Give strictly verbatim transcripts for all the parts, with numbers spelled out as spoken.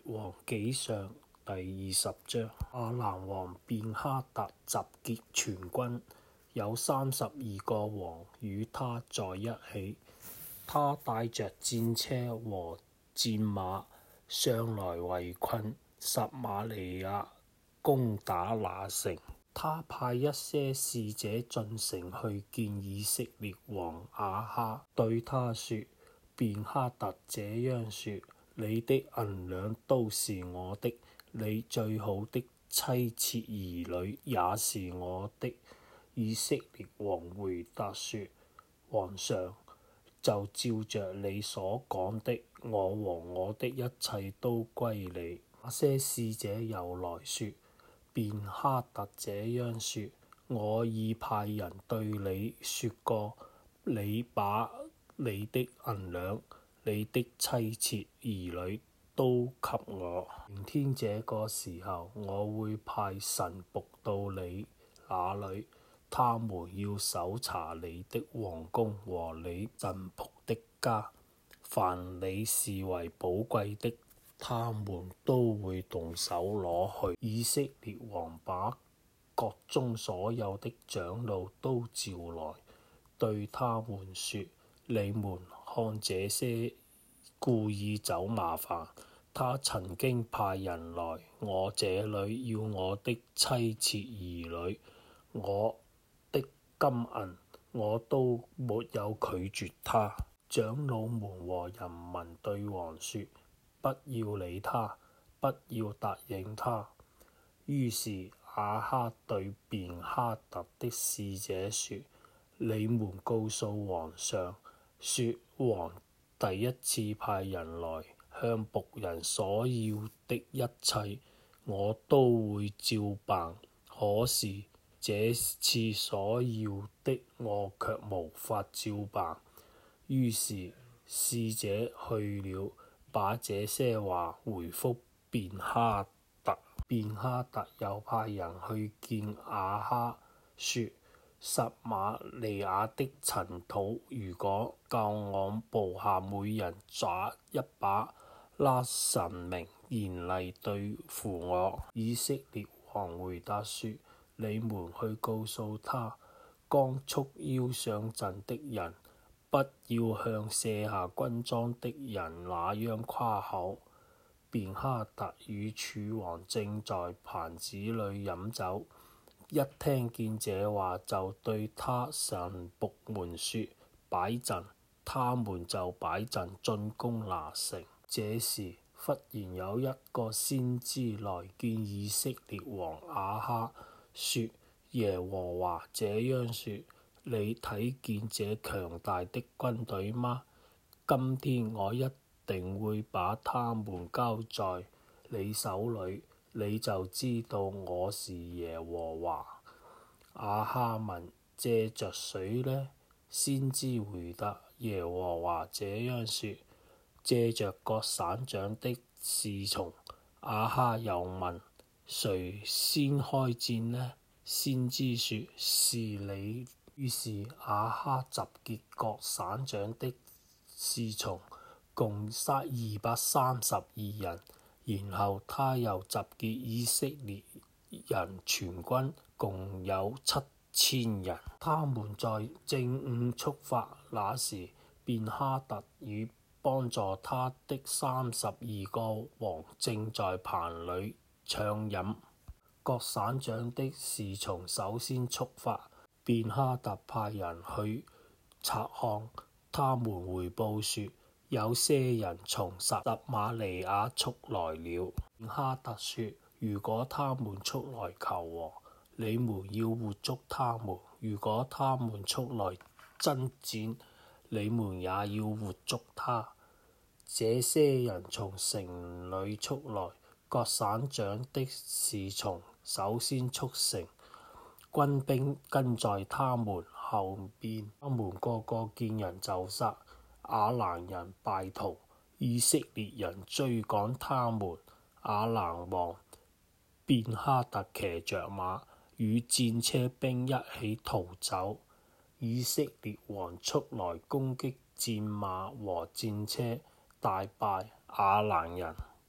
王紀上第二十章。亞蘭王便哈達集結全軍，有三十二個王與他在一起。他帶着戰車和戰馬上來圍困撒瑪利亞，攻打那城。他派一些使者進城去見以色列王亞哈，對他說：便哈達這樣說，你的銀兩都是我的，你最好的妻妾兒女也是我的。以色列王回答說：皇上，就照着你所講的，我和我的一切都歸你。那些使者又來說：便哈達這樣說，我已派人對你說過，你把你的銀兩、你的妻妾兒女都給我。明天這個時候，我會派臣僕到你那裏，他們要搜查你的王宮和你臣僕的家，凡你視為寶貴的，他們都會動手攞去。以色列王把國中所有的長老都召來，對他們說：你們看這些故意找麻煩，他曾經派人來我這裡要我的妻妾兒女，我的金銀我都沒有拒絕他。長老們和人民對王說：不要理他，不要答應他。於是亞哈對便哈達的使者說：你們告訴皇上，說王第一次派人來向僕人所要的一切，我都會照辦。可是這次所要的，我卻無法照辦。於是使者去了，把這些話回覆便哈達。便哈達又派人去見亞哈，說：撒瑪利亞的塵土，如果叫我部下每人抓一把，拿神明嚴厲對付我。以色列王回答說：你們去告訴他，剛束腰上陣的人，不要像卸下軍裝的人那樣誇口。便哈達與楚王正在棚子裡飲酒，一聽見這話，就對他臣僕們說：擺陣。他們就擺陣進攻那城。這時忽然有一個先知來見以色列王亞哈，說：耶和華這樣說，你睇見這強大的軍隊嗎？今天我一定會把他們交在你手裡，你就知道我是耶和華。亞哈問：借着誰呢？先知回答：耶和華這樣說，借着各省長的侍從。亞哈又問：誰先開戰呢？先知說：是你。於是亞哈集結各省長的侍從，共二百三十二人，然後他又集結以色列人全軍，共有七千人。他們在正午出發，那時便哈達與幫助他的三十二個王正在棚裡暢飲。各省長的侍從首先出發，便哈達派人去察看，他們回報說：有些人從撒瑪利亞出來了。便哈達說：如果他們出來求和，你們要活捉他們；如果他們出來爭戰，你們也要活捉他。這些人從城裡出來，各省長的侍從首先出城，軍兵跟在他們後邊，他們個個見人就殺。亞蘭人敗逃，以色列人追趕他們。亞蘭王便哈達騎着馬，與戰車兵一起逃走。以色列王出來攻擊戰馬和戰車，大敗亞蘭人。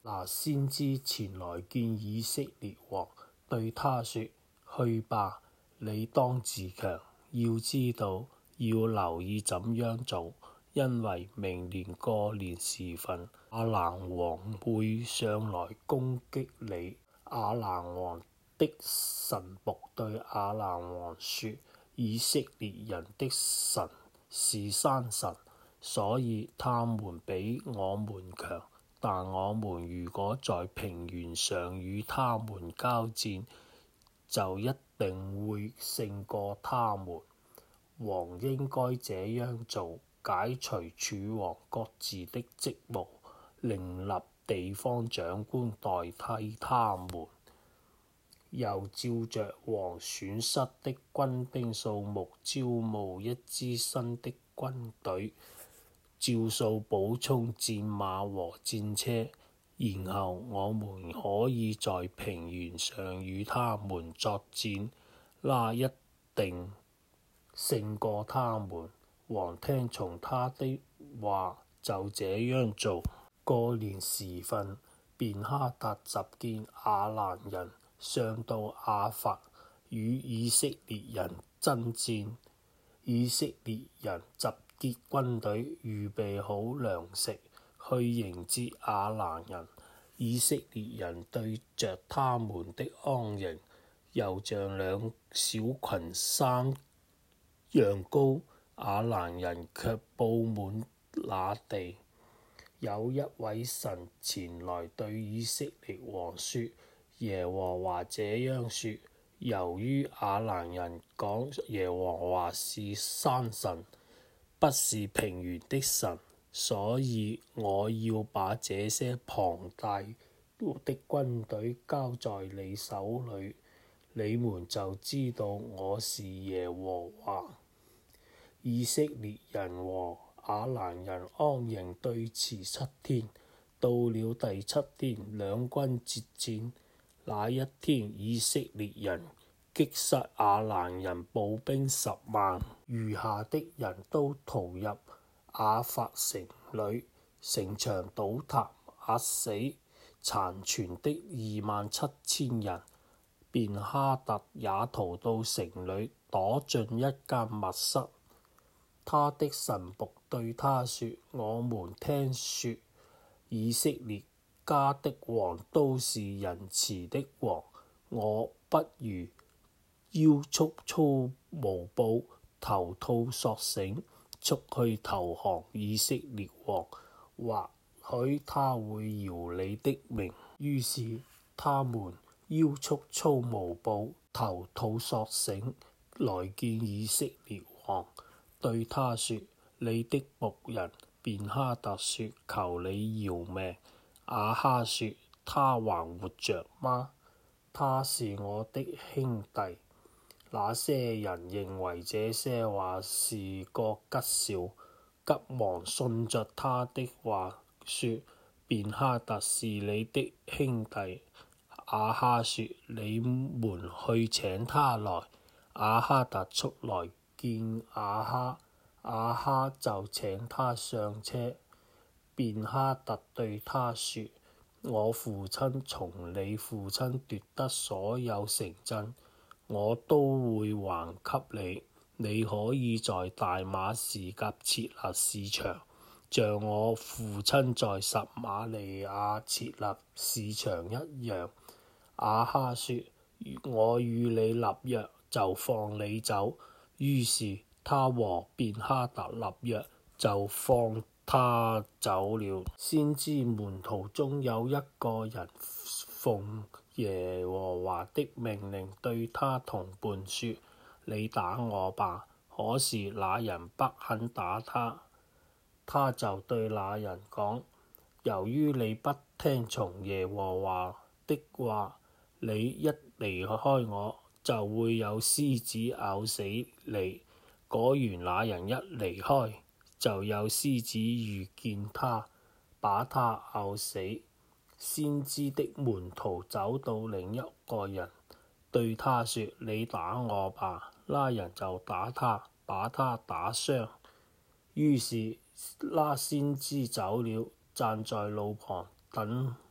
那先知前來見以色列王，對他說：去吧，你當自強，要知道要留意怎樣做，因為明年過年時分，亞蘭王會上來攻擊你。亞蘭王的臣僕對亞蘭王說：以色列人的神是山神，所以他們比我們強。但我們如果在平原上與他們交戰，就一定會勝過他們。王應該這樣做，解除諸王各自的職務，另立地方長官代替他們，又照着王損失的軍兵數目招募一支新的軍隊，照數補充戰馬和戰車，然後我們可以在平原上與他們作戰，那一定勝過他們。王聽從他的話，就這樣做。過年時分，便哈達集見亞蘭人，上到亞法，與以色列人爭戰。以色列人集結軍隊，預備好糧食，去迎接亞蘭人。以色列人對着他們的安營，又像兩小群山羊羔，亞蘭人卻布滿那地。有一位神前來對以色列王說：耶和華這樣說，由於亞蘭人講耶和華是山神，不是平原的神，所以我要把這些龐大的軍隊交在你手裏，你們就知道我是耶和華。以色列人和亞蘭人安營對峙七天，到了第七天，兩軍接戰。那一天，以色列人擊殺亞蘭人步兵十萬，餘下的人都逃入亞法城裏，城牆倒塌，壓死殘存的二萬七千人。便哈達也逃到城裏，躲進一間密室。他的臣僕對他說：我們聽說以色列家的王都是仁慈的王，我不如腰束粗毛布，頭套索繩，速去投降以色列王，或許他會饒你的命。於是他們腰束粗毛布，頭套索繩，來見以色列王，對他說：你的僕人便哈達說：求你饒命。亞哈說：他還活着嗎？他是我的兄弟。那些人認為這些話是個吉兆，急忙順着他的話說：便哈達是你的兄弟。亞哈說：你們去請他來。亞哈達速來見亞哈，亞哈就請他上車。便哈達對他說：我父親從你父親奪得所有城鎮，我都會還給你。你可以在大馬士革設立市場，像我父親在撒瑪利亞設立市場一樣。亞哈說：我與你立約，就放你走。於是他和便哈達立約，就放他走了。先知門徒中有一個人奉耶和華的命令對他同伴說：你打我吧。可是那人不肯打他，他就對那人講：由於你不聽從耶和華的話，你一離開我，就會有獅子咬死你。果然那人一離開，就有獅子遇見他，把他咬死。先知的門徒走到另一個人，對他說：你打我吧。那人就打他，把他打傷。於是那先知走了，站在路旁等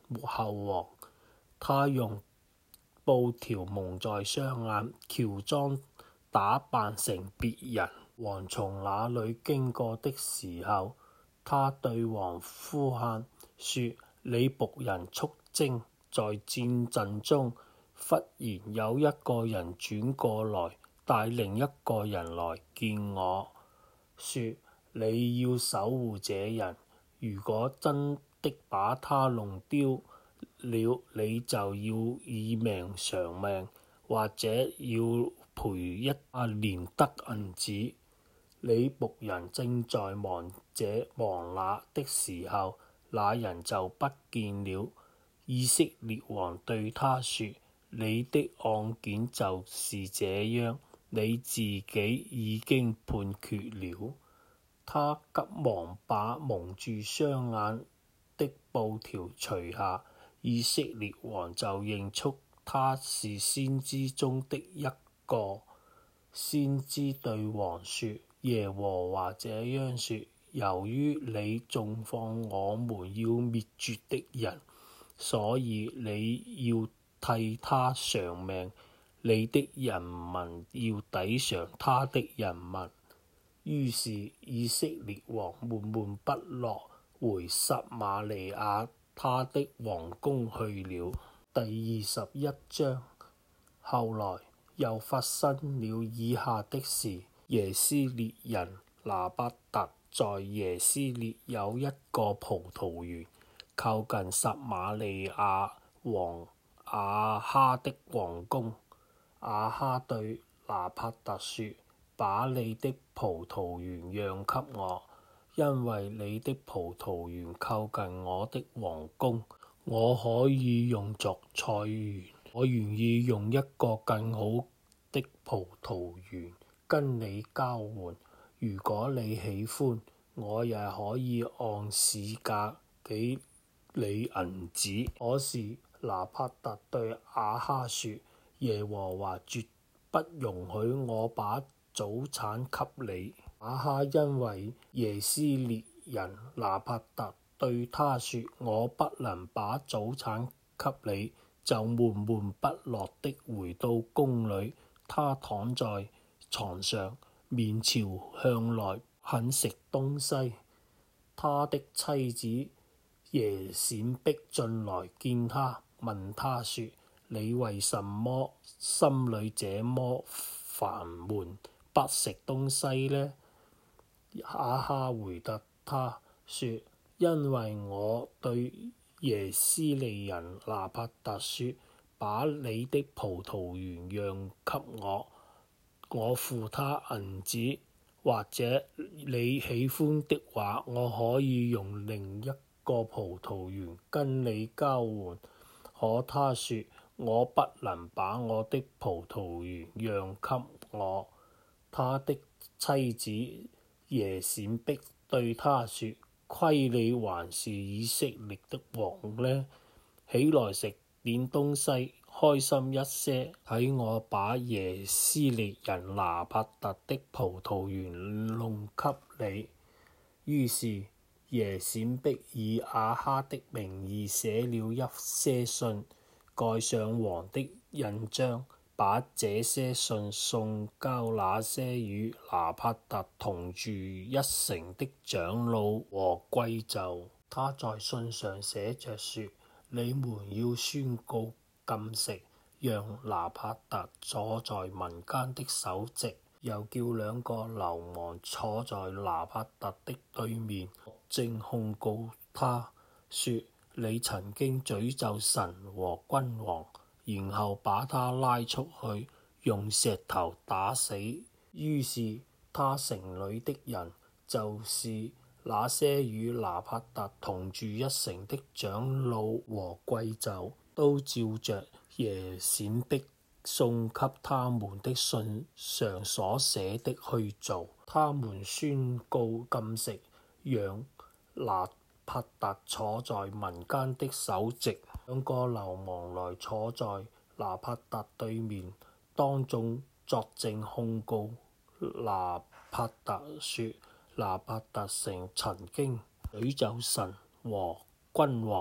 後王。他用布條蒙在雙眼，喬裝打扮成別人。王從那裏經過的時候，他對王呼喊說：你僕人速征！在戰陣中，忽然有一個人轉過來，帶另一個人來見我，說：你要守護這人，如果真的把他弄丟了，你就要以命償命，或者要賠一百連得銀子。你僕人正在忙這忙那的時候，那人就不見了。以色列王對他說：你的案件就是這樣，你自己已經判決了。他急忙把蒙住雙眼的布條除下，以色列王就認出他是先知中的一個。先知對王說：耶和華這樣說，由於你縱放我們要滅絕的人，所以你要替他償命，你的人民要抵償他的人民。於是以色列王悶悶不樂，回撒瑪利亞他的王宮去了。第二十一章。後來又發生了以下的事：耶斯列人拿八特在耶斯列有一個葡萄園，靠近撒瑪利亞王亞哈的王宮。亞哈對拿八特說：把你的葡萄園讓給我，因為你的葡萄園靠近我的王宮，我可以用作菜園。我願意用一個更好的葡萄園跟你交換，如果你喜歡，我也可以按市價給你銀子。可是拿八特對亞哈說：耶和華絕不容許我把祖產給你。亞哈因為耶斯列人拿八特對他說：我不能把祖產給你，就悶悶不樂的回到宮裡。他躺在床上，面朝向來，肯食東西。他的妻子耶閃迫進來見他，問他說：你為什麼心裡這麼煩悶，不食東西呢？亞哈回答他說：因為我對耶斯列人拿八特說，把你的葡萄園讓給我，我付他銀子，或者你喜歡的話，我可以用另一個葡萄園跟你交換。可他說：我不能把我的葡萄園讓給我。他的妻子耶閃迫對他說：虧你還是以色列的王呢？起來食點東西，開心一些，睇我把耶斯列人拿八特的葡萄園弄給你。於是耶閃迫以亞哈的名義寫了一些信，蓋上王的印章，把這些信送交那些與拿八特同住一城的長老和貴冑。他在信上寫着說：你們要宣告禁食，讓拿八特坐在民間的首席，又叫兩個流氓坐在拿八特的對面，正控告他說：你曾經詛咒神和君王，然後把他拉出去，用石頭打死。於是他城裡的人，就是那些與拿八特同住一城的長老和貴冑，都照着耶閃迫送給他們的信上所寫的去做。他們宣告禁食，讓拿八特坐在民間的首席。兩個流氓來坐在拿八特對面，當眾作證控告拿八特說：拿八特曾經詛咒神和君王，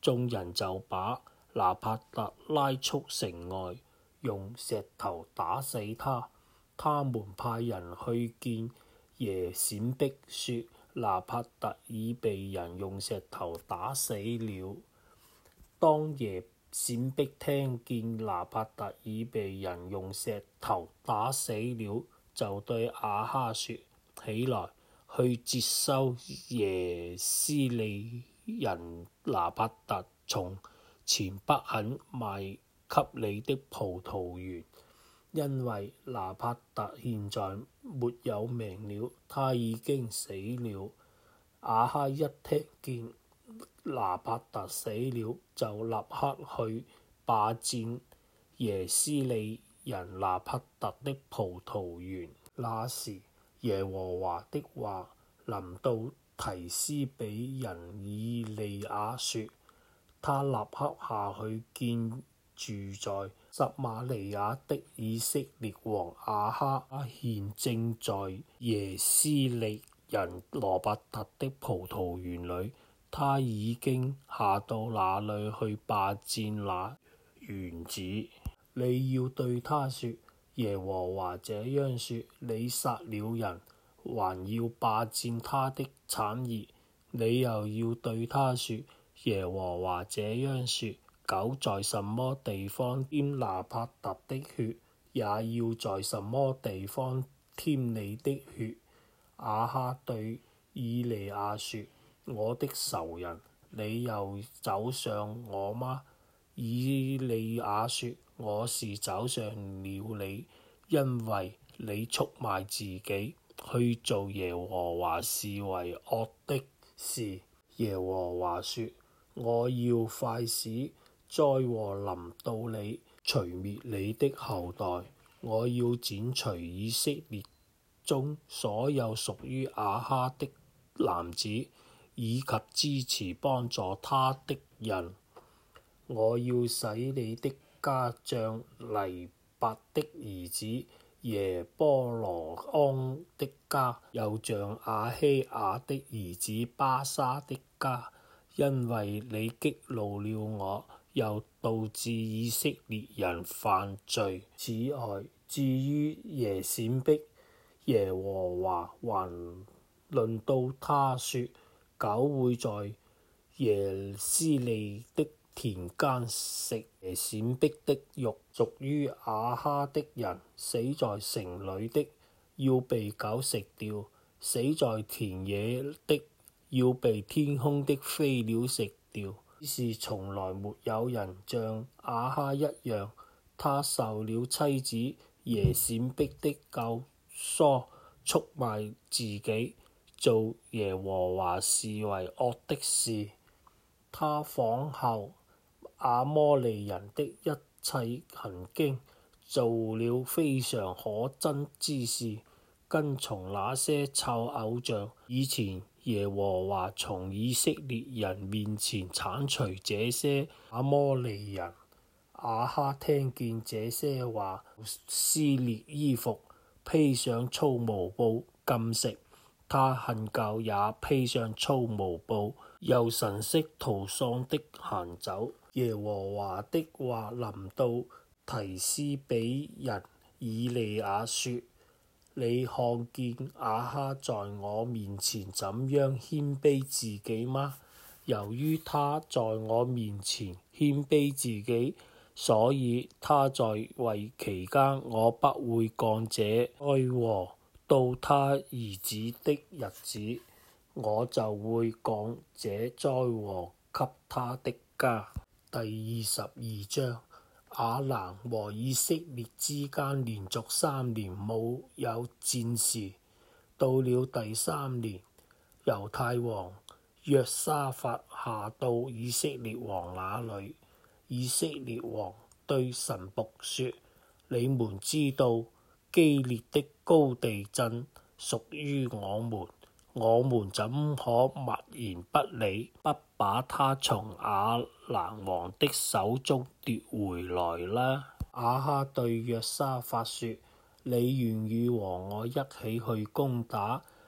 眾人就把拿帕特拉出城外，用石頭打死他。他們派人去見耶閃迫，說拿帕特已被人用石頭打死了。當耶閃迫聽見拿帕特已被人用石頭打死了，就對亞哈說：起來，去接收耶斯利人拿帕特從前不肯賣給你的葡萄園，因為拿帕特現在沒有命了，他已經死了。亞哈一聽見拿帕特死了，就立刻去霸佔耶斯利人拿帕特的葡萄園。那時耶和華的話臨到提斯比人以利亞說，他立刻下去見住在撒瑪利亞的以色列王亞哈，現正在耶斯利人拿帕特的葡萄園裡，他已經下到那裡去霸佔那園子。你要對他說：耶和華這樣說，你殺了人，還要霸佔他的產業。你又要對他說：耶和華這樣說，狗在什麼地方添拿帕特的血，也要在什麼地方添你的血。亞哈對以利亞說：我的仇人，你又找上我嗎？以利亞說：我是找上了你，因為你出賣自己，去做耶和華視為惡的事。耶和華說：我要快使災禍臨到你，除滅你的後代。我要剪除以色列中所有屬於亞哈的男子，以及支持幫助他的人。我要使你的家像尼八的兒子耶波羅安的家，又像亞希雅的兒子巴沙的家，因為你激怒了我，又導致以色列人犯罪。此外，至於耶閃迫，耶和華還論到他說：狗會在耶斯利的田間食耶閃迫的肉，屬於亞哈的人死在城裡的，要被狗食掉；死在田野的，要被天空的飛鳥食掉。只是從來沒有人像亞哈一樣，他受了妻子耶閃迫的教唆，出賣自己，做耶和華視為惡的事。他仿效亞摩利人的一切行徑，做了非常可憎之事，跟從那些臭偶像。以前耶和華從以色列人面前剷除這些亞摩利人。亞哈聽見這些話，撕裂衣服，披上粗毛布禁食。他恨疚也披上粗毛布，又神色圖喪的行走。耶和華的話臨到提斯比人以利亞說：你看見亞哈在我面前怎樣謙卑自己嗎？由於他在我面前謙卑自己，所以他在位期間，我不會降這災禍到他兒子的日子，我就會降這災禍給他的家。第二十二章。亞蘭和以色列之間連續三年沒有戰事。到了第三年，猶太王約沙法下到以色列王那裡。以色列王對臣僕說：你們知道基列的高地鎮屬於我們，我們怎可默然不理，不把他從亞蘭王的手中奪回來呢？亞哈對約沙法說：你願意和我一起去攻打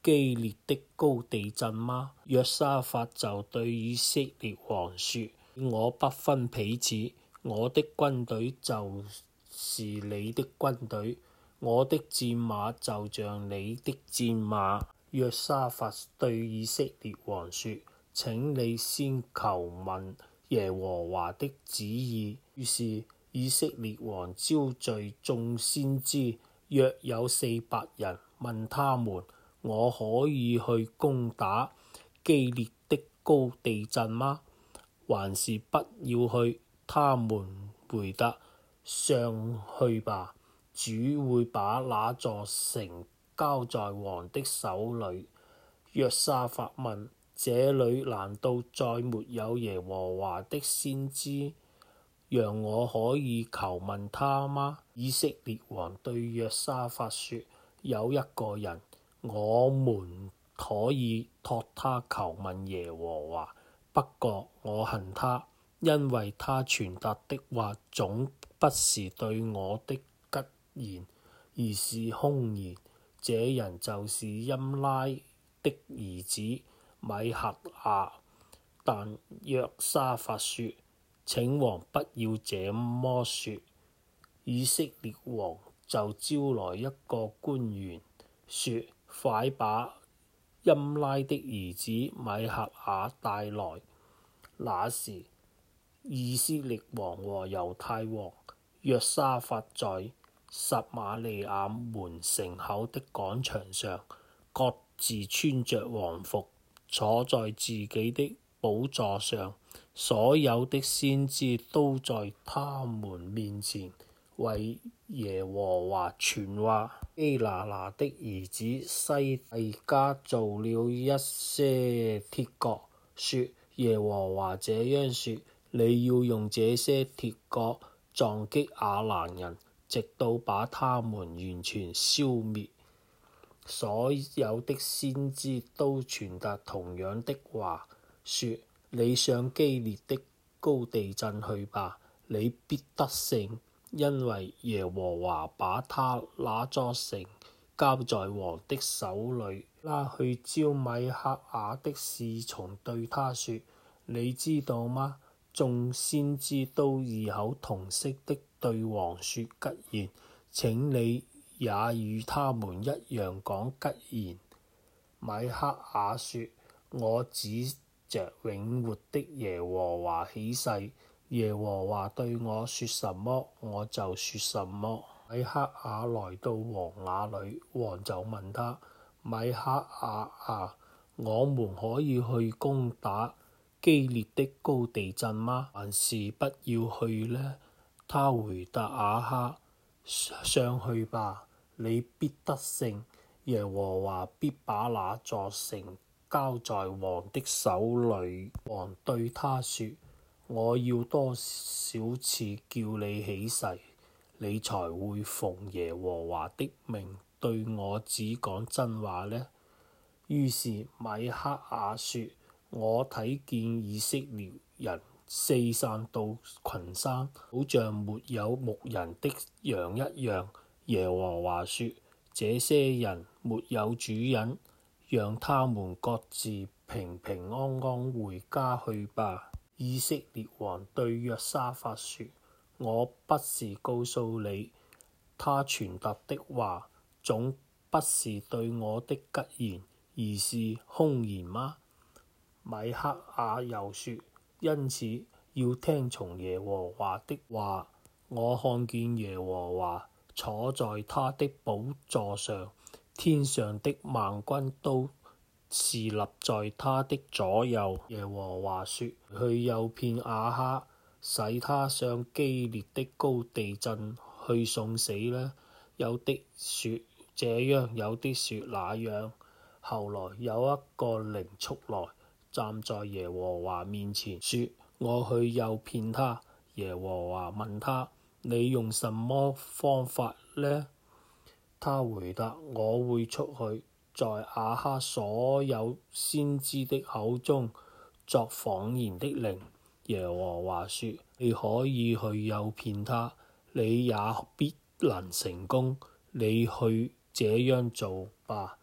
基列的高地震嗎？約沙法就對以色列王說：我不分彼此，我的軍隊就是你的軍隊，我的戰馬就像你的戰馬。約沙法對以色列王說：請你先求問耶和華的旨意。於是以色列王招聚眾先知，約有四百人，問他們：我可以去攻打基列的高地震嗎？還是不要去？他們回答：上去吧，主會把那座城交在王的手裏。約沙法問：這裏難道再沒有耶和華的先知，讓我可以求問他嗎？以色列王對約沙法說：有一個人，我們可以託他求問耶和華，不過我恨他，因為他傳達的話總不是對我的吉言，而是兇言。這人就是音拉的兒子米轄亞。但約沙法說：請王不要這麼說。以色列王就招來一個官員，說：快把音拉的兒子米轄亞帶來。那時以色列王和猶太王約沙法在撒瑪利亞門城口的廣場上，各自穿着王服，坐在自己的寶座上。所有的先知都在他們面前為耶和華傳話。基拿拿的兒子西底家造了一些鐵角，說：耶和華這樣說，你要用這些鐵角撞擊亞蘭人，直到把他們完全消滅。所有的先知都傳達同樣的話，說：你上基列的高地震去吧，你必得勝，因為耶和華把他那座城交在王的手裏。拉去招米轄亞的侍從對他說：你知道嗎？眾先知都異口同聲的對王說吉言，請你也與他們一樣講吉言。米轄亞說：我指着永活的耶和華起誓，耶和華對我說什麼，我就說什麼。米轄亞來到王那裏，王就問他：米轄亞啊，我們可以去攻打基列的高地震嗎？還是不要去呢？他回答亞哈：上去吧，你必得勝，耶和華必把那座城交在王的手裏。王對他說：我要多少次叫你起誓，你才會奉耶和華的命對我只講真話呢？於是米轄亞說：我睇見以色列人四散到群山，好像沒有牧人的羊一樣。耶和華說：這些人沒有主人，讓他們各自平平安安回家去吧。以色列王對約沙法說：我不是告訴你，他傳達的話總不是對我的吉言，而是兇言嗎？米轄亞又說：因此要聽從耶和華的話。我看見耶和華坐在他的寶座上，天上的萬軍都侍立在他的左右。耶和華說：去誘騙亞哈，使他上基列的高地震去送死呢？有的說這樣，有的說那樣。後來有一個靈速來，站在耶和華面前，說：我去誘騙他。耶和華問他：你用什麼方法呢？他回答：我會出去，在亞哈所有先知的口中作謊言的靈。耶和華說：你可以去誘騙他，你也必能成功。你去這樣做吧。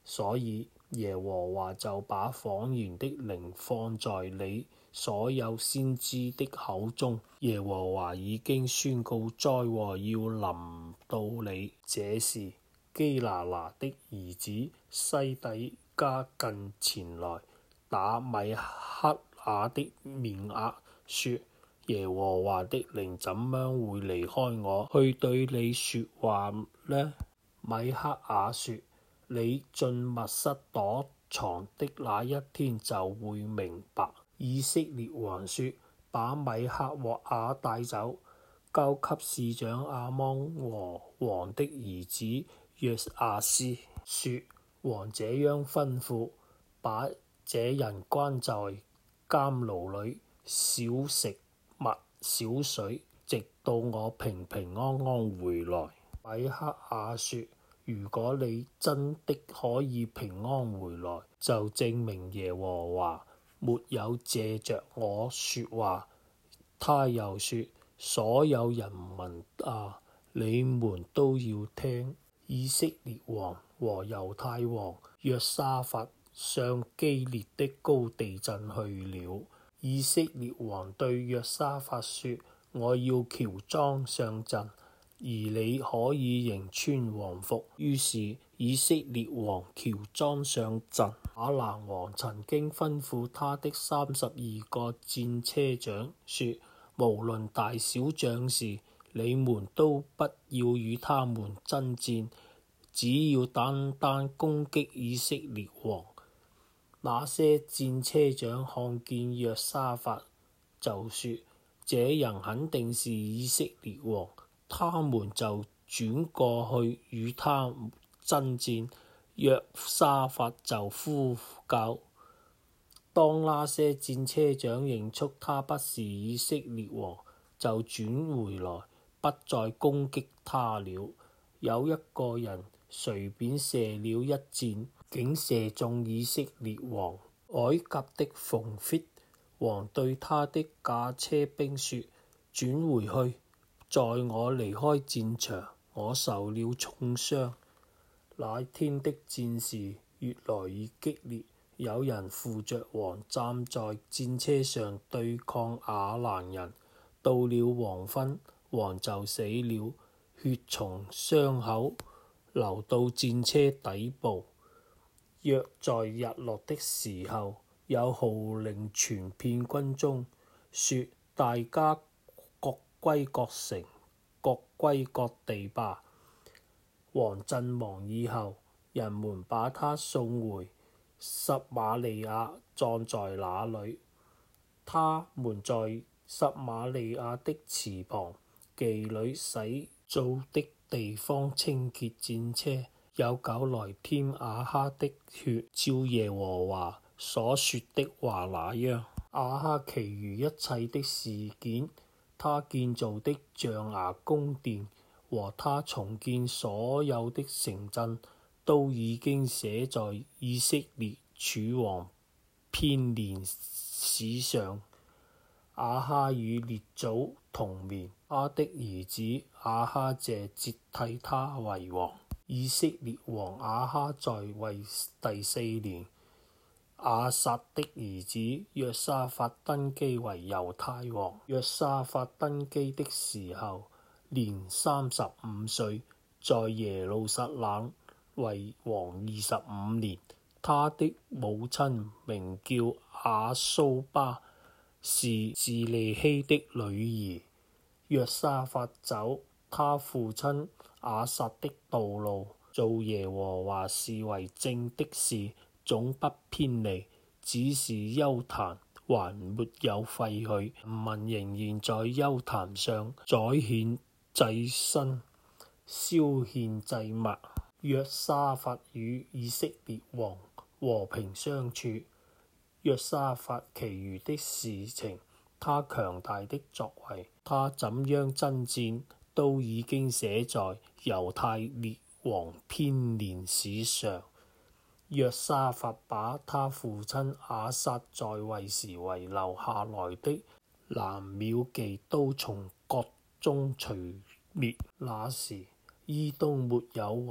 所以耶和華就把謊言的靈放在你所有先知的口中。耶和華已經宣告災禍要臨到你。這時基拿拿的兒子西底家近前來打米克雅的面額，說：耶和華的靈怎麼會離開我，去對你說話呢？米克雅說：你進密室躲藏的那一天就會明白。以色列王說：把米克雅帶走，交給市長亞芒和王的兒子約阿斯，說：王這樣吩咐，把這人關在監牢裏，少食物少水，直到我平平安安回來。米克雅說：如果你真的可以平安回來，就證明耶和華沒有借着我說話。他又說：所有人民啊，你們都要聽！以色列王和猶太王約沙法上基列的高地鎮去了。以色列王對約沙法說：我要喬裝上陣，而你可以仍穿王服。於是以色列王喬裝上陣。亞蘭王曾經吩咐他的三十二個戰車長說：無論大小將士，你們都不要與他們爭戰，只要單單攻擊以色列王。那些戰車長看見約沙法，就說：這人肯定是以色列王。他們就轉過去與他爭戰。約沙法就呼叫。當那些戰車長認出他不是以色列王，就轉回來，不再攻擊他了。有一個人隨便射了一箭，竟射中以色列王鎧甲的縫隙。王對他的駕車兵說：轉回去，在我離開戰場，我受了重傷。那天的戰事越來越激烈，有人扶着王站在戰車上對抗亞蘭人。到了黃昏，王就死了，血從傷口流到戰車底部。約在日落的時候，有號令傳遍軍中，說：大家各歸各城，各歸各地吧。王陣亡以後，人們把他送回撒瑪利亞，葬在那裏。他們在撒瑪利亞的池旁、妓女洗澡的地方清潔戰車。有狗來舔亞哈的血，照耶和華所說的話那樣。亞哈其餘一切的事件，他建造的象牙宮殿和他重建所有的城鎮，都已經寫在以色列諸王編年史上。亞哈與列祖同眠，他的兒子亞哈謝接替他為王。以色列王亞哈在位第四年，亞撒的兒子約沙法登基為猶太王。約沙法登基的時候年三十五歲，在耶路撒冷為王二十五年。他的母親名叫亞蘇巴，是示利希的女兒。約沙法走他父親亞撒的道路，做耶和華視為正的事，總不偏離。只是邱壇還沒有廢去，人民仍然在邱壇上宰獻祭牲，燒獻祭物。約沙法與以色列王和平相處。約沙法其餘的事情，他強大的作為，他怎樣爭戰，都已經寫在猶太列王編年史上。約沙法把他父親亞撒在位時遺留下來的藍廟妓都從國中除滅。那時伊東沒有王，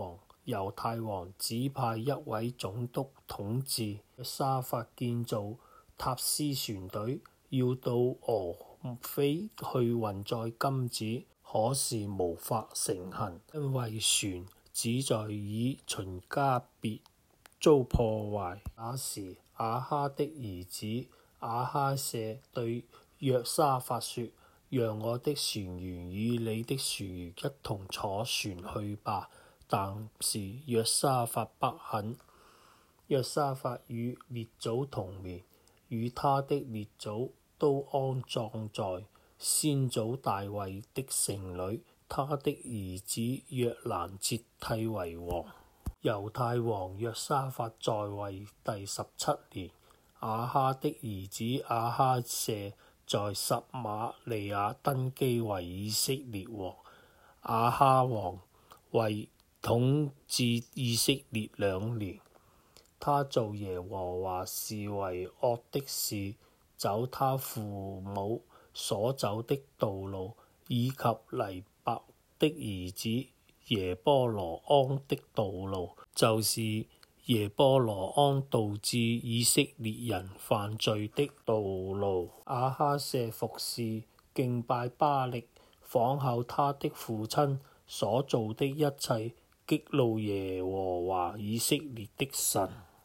猶太王指派一位總督統治。約沙法建造塔斯船隊，要到俄斐去運載金子，可是無法成行，因為船只在以秦家別遭破壞。那時亞哈的兒子亞哈謝對約沙法說：讓我的船員與你的船員一同坐船去吧。但是約沙法不肯。約沙法與列祖同眠，與他的列祖都安葬在先祖大衛的城裏。他的兒子約蘭接替為王。猶太王約沙法在位第十七年，亞哈的兒子亞哈謝在撒瑪利亞登基為以色列王。亞哈王為統治以色列兩年，他做耶和華視為惡的事，走他父母所走的道路，以及尼伯的兒子耶波羅安的道路，就是耶波羅安導致以色列人犯罪的道路。亞哈謝服侍敬拜巴力，仿效他的父親所做的一切，激怒耶和華以色列的神。